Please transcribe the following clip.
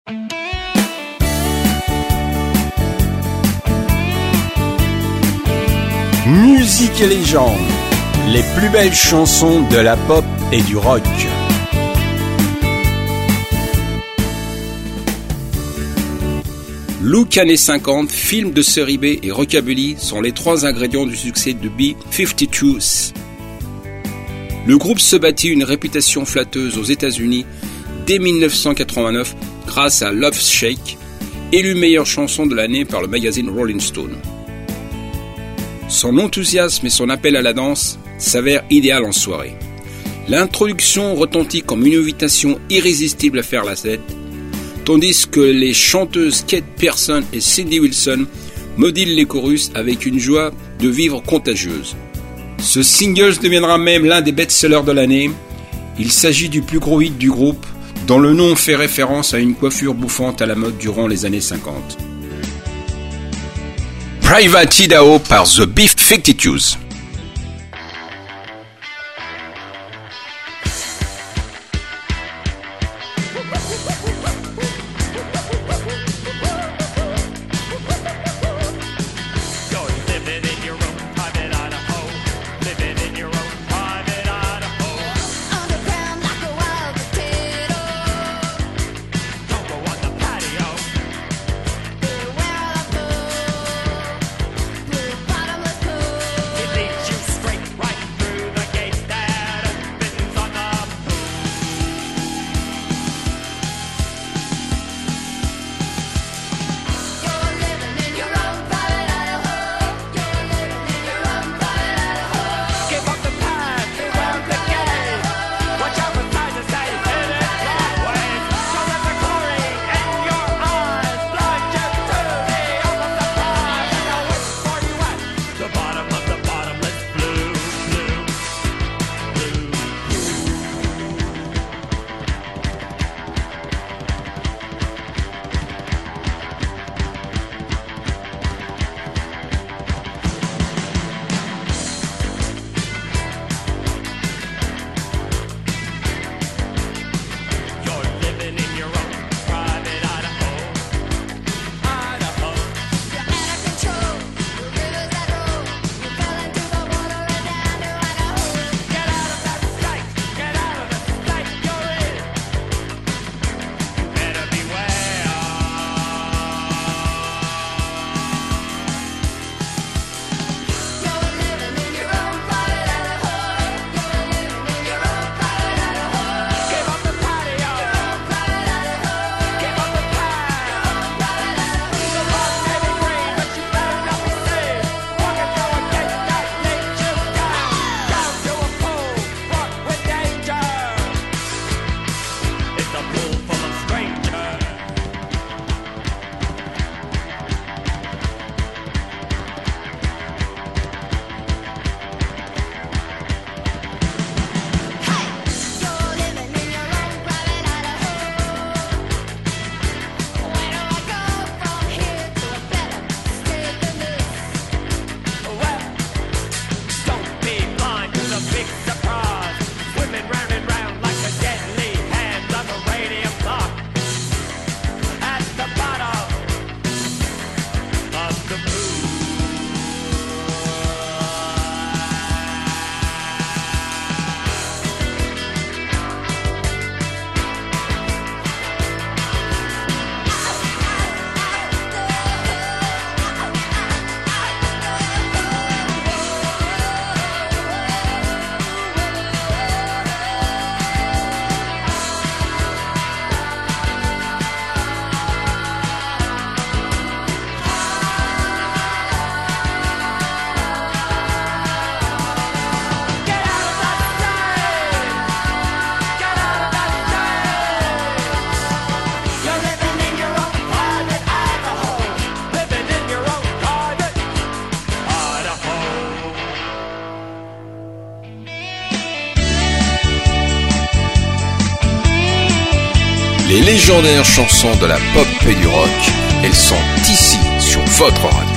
Musique et légende, les plus belles chansons de la pop et du rock. Look années 50, film de série B et rockabilly sont les trois ingrédients du succès de B-52s. Le groupe se bâtit une réputation flatteuse aux États-Unis dès 1989 grâce à Love Shake, élu meilleure chanson de l'année par le magazine Rolling Stone. Son enthousiasme et son appel à la danse s'avèrent idéal en soirée. L'introduction retentit comme une invitation irrésistible à faire la fête, tandis que les chanteuses Kate Pierson et Cindy Wilson modulent les chorus avec une joie de vivre contagieuse. Ce single deviendra même l'un des best-sellers de l'année. Il s'agit du plus gros hit du groupe, dont le nom fait référence à une coiffure bouffante à la mode durant les années 50. Private Idaho par The B-52s. Les légendaires chansons de la pop et du rock, elles sont ici sur votre radio.